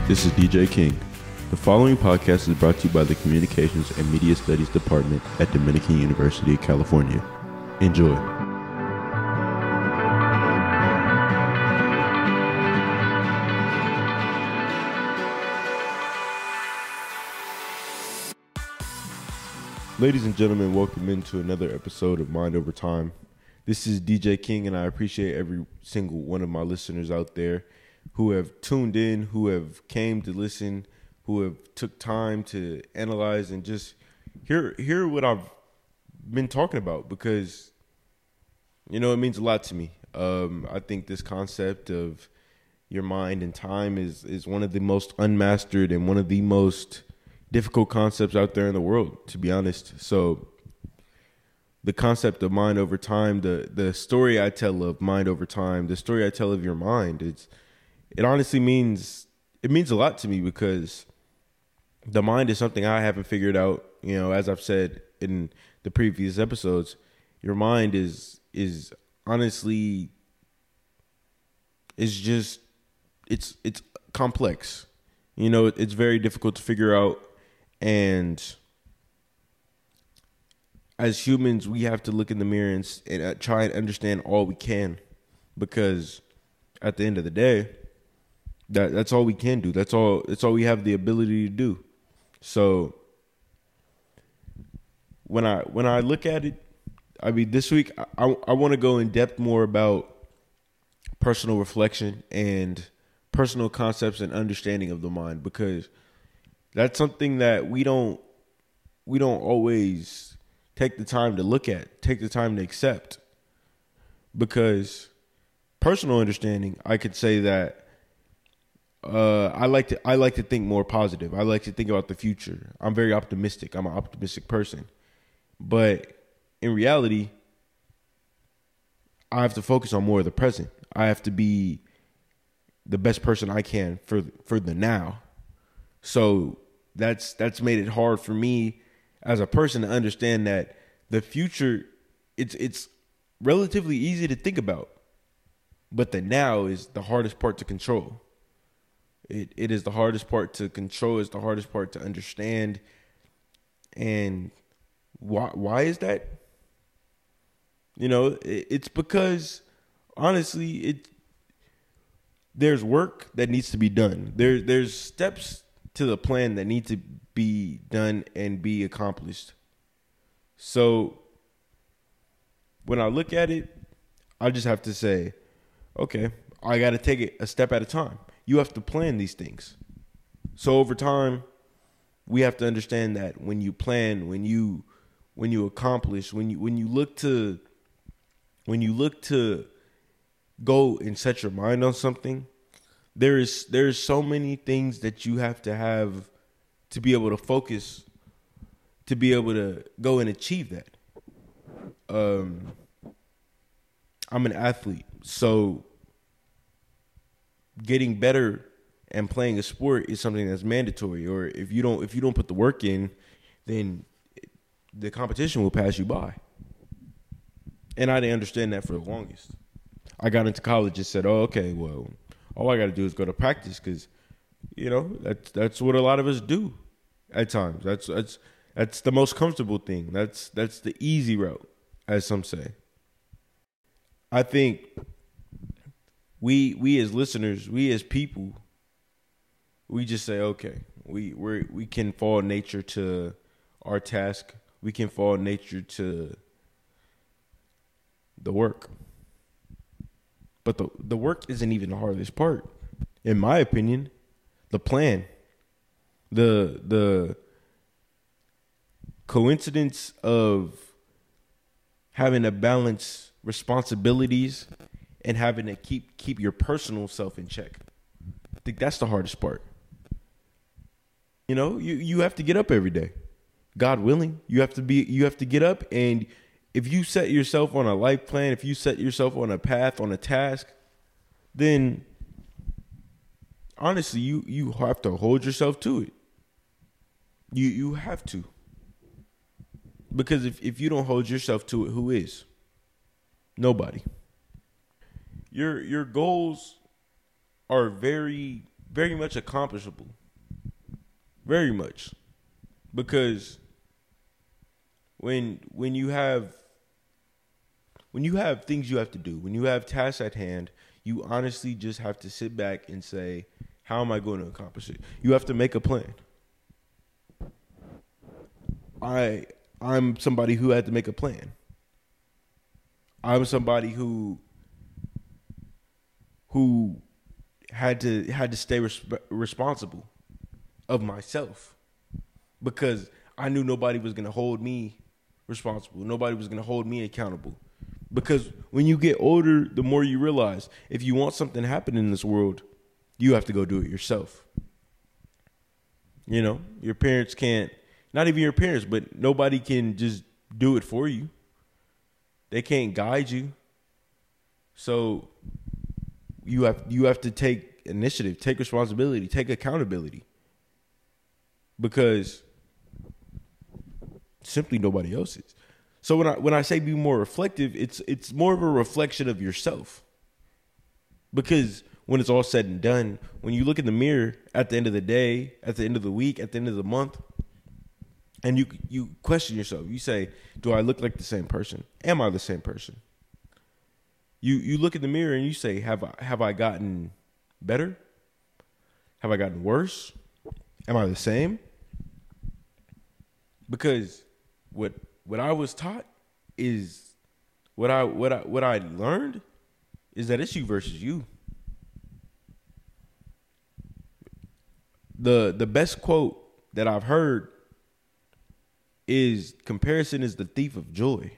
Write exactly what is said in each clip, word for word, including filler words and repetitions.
This is D J King. The following podcast is brought to you by the Communications and Media Studies Department at Dominican University of California. Enjoy. Ladies and gentlemen, welcome into another episode of Mind Over Time. This is D J King, and I appreciate every single one of my listeners out there who have tuned in, who have came to listen, who have took time to analyze and just hear hear what I've been talking about, because, you know, it means a lot to me. Um, I think this concept of your mind and time is, is one of the most unmastered and one of the most difficult concepts out there in the world, to be honest. So the concept of mind over time, the the story I tell of mind over time, the story I tell of your mind, it's it honestly means it means a lot to me, because the mind is something I haven't figured out. You know, as I've said in the previous episodes, your mind is is honestly is just it's it's complex. You know, it's very difficult to figure out, and as humans, we have to look in the mirror and, and uh, try and understand all we can, because at the end of the day, that that's all we can do. That's all. That's all we have the ability to do. So when I when I look at it, I mean, this week I I, I want to go in depth more about personal reflection and personal concepts and understanding of the mind, because that's something that we don't we don't always take the time to look at, take the time to accept. Because personal understanding, I could say that uh, I like to I like to think more positive. I like to think about the future. I'm very optimistic. I'm an optimistic person. But in reality, I have to focus on more of the present. I have to be the best person I can for for the now. So that's that's made it hard for me as a person to understand that the future, it's it's relatively easy to think about, but the now is the hardest part to control. It it is the hardest part to control. It's the hardest part to understand. And why why is that? You know, it, it's because honestly, it there's work that needs to be done. There there's steps to the plan that need to be done and be accomplished. So when I look at it, I just have to say, okay, I got to take it a step at a time. You have to plan these things. So over time, we have to understand that when you plan, when you when you accomplish, when you when you look to when you look to go and set your mind on something, there is there's so many things that you have to have to be able to focus, to be able to go and achieve that. Um, I'm an athlete, so getting better and playing a sport is something that's mandatory. Or if you don't if you don't put the work in, then the competition will pass you by. And I didn't understand that for the longest. I got into college and said, "Oh, okay, well, all I got to do is go to practice," because, you know, that's that's what a lot of us do at times. That's that's that's the most comfortable thing. That's that's the easy route, as some say. I think we we as listeners, we as people, we just say, okay, we we we can fall nature to our task. We can fall nature to the work. But the the work isn't even the hardest part, in my opinion. The plan, the the coincidence of having to balance responsibilities and having to keep keep your personal self in check. I think that's the hardest part. You know, you, you have to get up every day. God willing, you have to be you have to get up, and if you set yourself on a life plan, if you set yourself on a path, on a task, then honestly, you, you have to hold yourself to it. You you have to. Because if, if you don't hold yourself to it, who is? Nobody. Your your goals are very very much accomplishable. Very much. Because when when you have when you have things you have to do, when you have tasks at hand, you honestly just have to sit back and say, how am I going to accomplish it? You have to make a plan. I I'm somebody who had to make a plan. I'm somebody who who had to had to stay resp- responsible of myself, because I knew nobody was going to hold me responsible. Nobody was going to hold me accountable. Because when you get older, the more you realize if you want something to happen in this world, you have to go do it yourself. You know, your parents can't, not even your parents, but nobody can just do it for you. They can't guide you. So you have you have to take initiative, take responsibility, take accountability. Because simply nobody else is. So when I when I say be more reflective, it's it's more of a reflection of yourself. Because when it's all said and done, when you look in the mirror at the end of the day, at the end of the week, at the end of the month, and you you question yourself, you say, do I look like the same person? Am I the same person? You you look in the mirror and you say, have I have I gotten better? Have I gotten worse? Am I the same? Because what what I was taught is what I what I what I learned is that it's you versus you. The the best quote that I've heard is comparison is the thief of joy.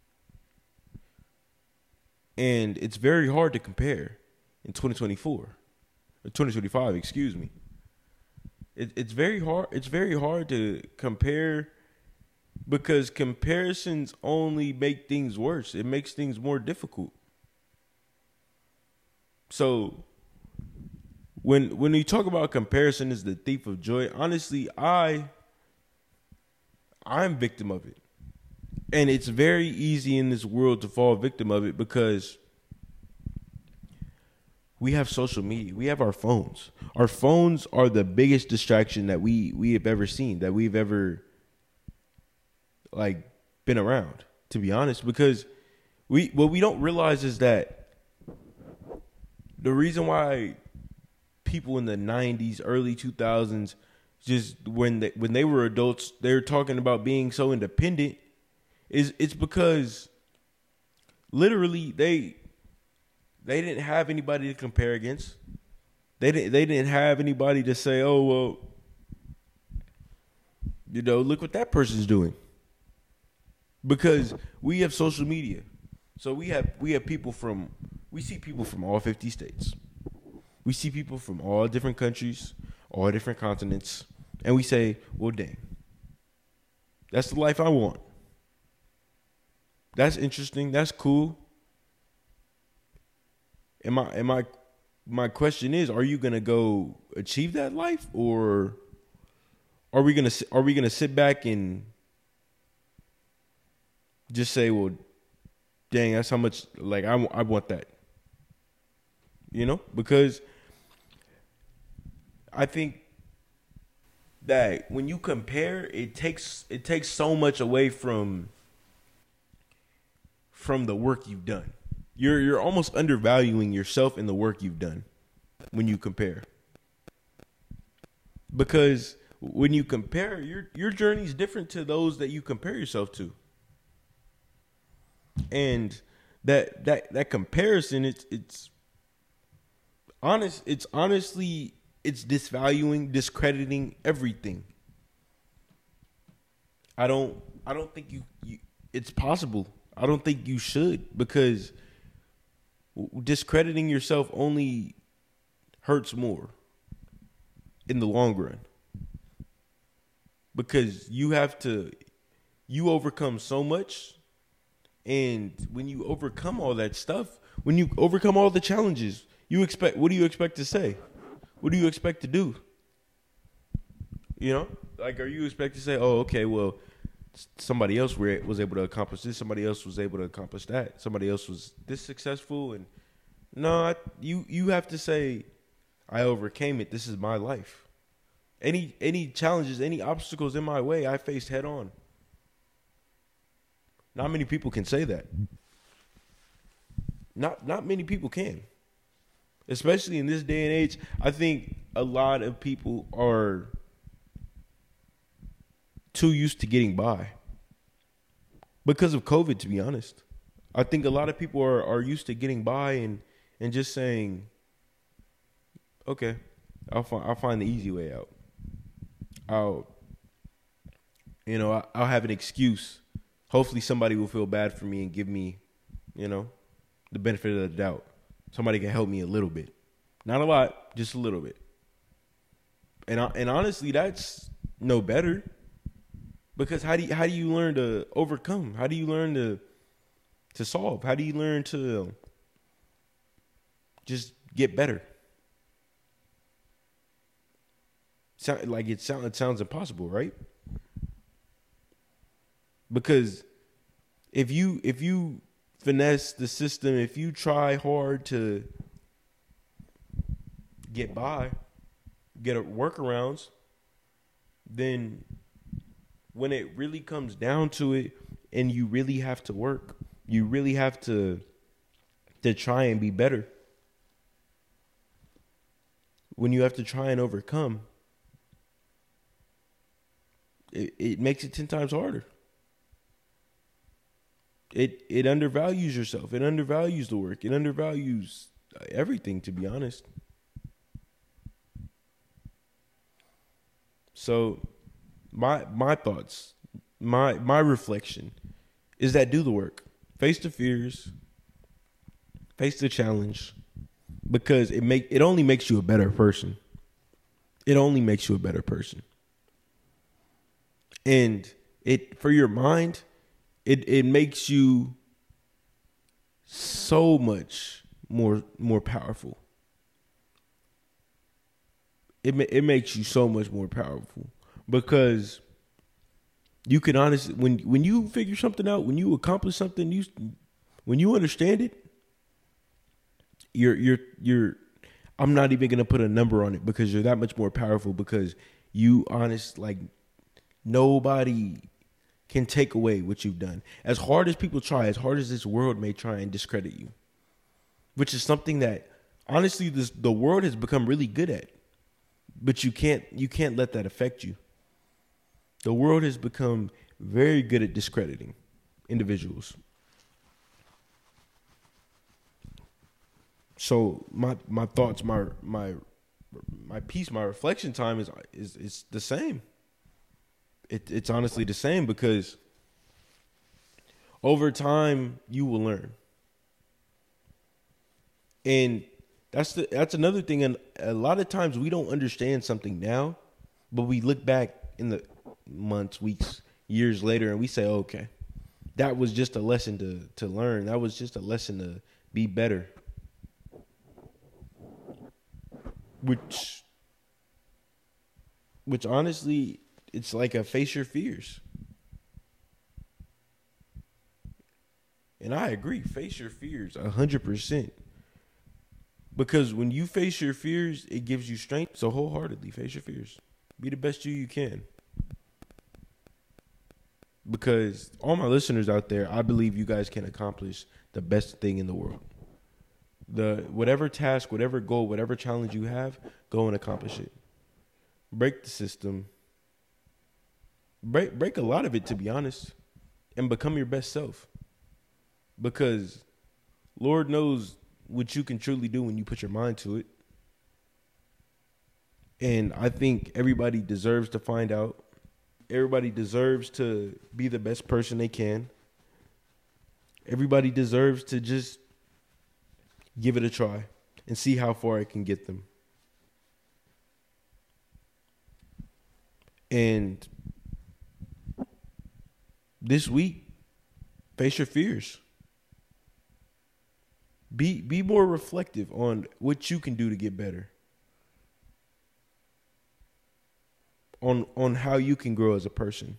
And it's very hard to compare in twenty twenty-four or twenty twenty-five, excuse me. It, it's very hard. It's very hard to compare, because comparisons only make things worse. It makes things more difficult. So when when we talk about comparison is the thief of joy, honestly, I I'm victim of it. And it's very easy in this world to fall victim of it, because we have social media. We have our phones. Our phones are the biggest distraction that we, we have ever seen, that we've ever like been around, to be honest. Because we what we don't realize is that the reason why people in the nineties, early two thousands, just when they, when they were adults, they were talking about being so independent, is it's because literally they they didn't have anybody to compare against. They didn't they didn't have anybody to say, oh well, you know, look what that person's doing. Because we have social media. So we have we have people from we see people from all fifty states. We see people from all different countries, all different continents, and we say, well, dang, that's the life I want. That's interesting. That's cool. And my and my my question is, are you gonna go achieve that life, or are we gonna are we gonna sit back and just say, well, dang, that's how much, like, I, I want that. You know? Because I think that when you compare, it takes it takes so much away from from the work you've done. You're you're almost undervaluing yourself in the work you've done when you compare. Because when you compare, your your journey is different to those that you compare yourself to. And that that that comparison, it's it's honest. It's honestly it's disvaluing, discrediting everything. I don't I don't think you, you it's possible. I don't think you should, because discrediting yourself only hurts more in the long run. Because you have to you overcome so much. And when you overcome all that stuff, when you overcome all the challenges, you expect, what do you expect to say? What do you expect to do? You know, like, are you expect to say, oh, okay, well, somebody else was able to accomplish this. Somebody else was able to accomplish that. Somebody else was this successful. And no, I, you, you have to say, I overcame it. This is my life. Any any challenges, any obstacles in my way, I faced head on. Not many people can say that. Not not many people can. Especially in this day and age, I think a lot of people are too used to getting by. Because of COVID, to be honest. I think a lot of people are, are used to getting by and, and just saying, okay, I'll find I'll find the easy way out. I'll you know, I'll have an excuse. Hopefully somebody will feel bad for me and give me, you know, the benefit of the doubt. Somebody can help me a little bit. Not a lot, just a little bit. And and honestly, that's no better. Because how do you, how do you learn to overcome? How do you learn to to solve? How do you learn to just get better? Sound like it sound it sounds impossible, right? Because if you if you finesse the system, if you try hard to get by, get a workarounds, then when it really comes down to it and you really have to work, you really have to to try and be better. When you have to try and overcome, it, it makes it ten times harder. It it undervalues yourself. It undervalues the work. It undervalues everything, to be honest. So my my thoughts, my my reflection is that do the work. Face the fears. Face the challenge. Because it make it only makes you a better person. It only makes you a better person. And it for your mind, It it makes you so much more more powerful. It it makes you so much more powerful because you can honestly when when you figure something out, when you accomplish something, you when you understand it, you're you're you're. I'm not even gonna put a number on it because you're that much more powerful because you honest like nobody can take away what you've done. As hard as people try, as hard as this world may try and discredit you, which is something that honestly this, the world has become really good at, but you can't you can't let that affect you. The world has become very good at discrediting individuals. So my my thoughts, my my my piece, my reflection time is is is the same. It, it's honestly the same because over time you will learn, and that's the that's another thing. And a lot of times we don't understand something now, but we look back in the months, weeks, years later, and we say, oh, "Okay, that was just a lesson to to learn. That was just a lesson to be better." Which, which honestly. It's like a face your fears. And I agree, face your fears a hundred percent. Because when you face your fears, it gives you strength. So wholeheartedly face your fears. Be the best you you can. Because all my listeners out there, I believe you guys can accomplish the best thing in the world. The whatever task, whatever goal, whatever challenge you have, go and accomplish it. Break the system. Break break a lot of it, to be honest, and become your best self. Because Lord knows what you can truly do when you put your mind to it. And I think everybody deserves to find out. Everybody deserves to be the best person they can. Everybody deserves to just give it a try and see how far it can get them. And this week, face your fears. Be be more reflective on what you can do to get better. On on how you can grow as a person.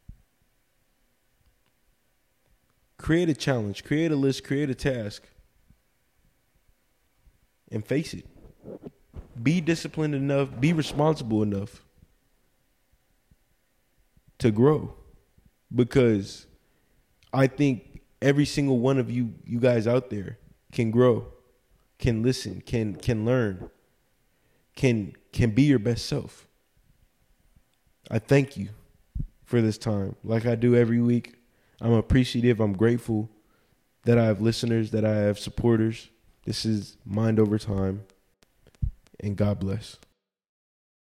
Create a challenge, create a list, create a task, and face it. be disciplined enough, be responsible enough to grow. Because I think every single one of you, you guys out there can grow, can listen, can can learn, can can be your best self. I thank you for this time. Like I do every week, I'm appreciative, I'm grateful that I have listeners, that I have supporters. This is Mind Over Time, and God bless.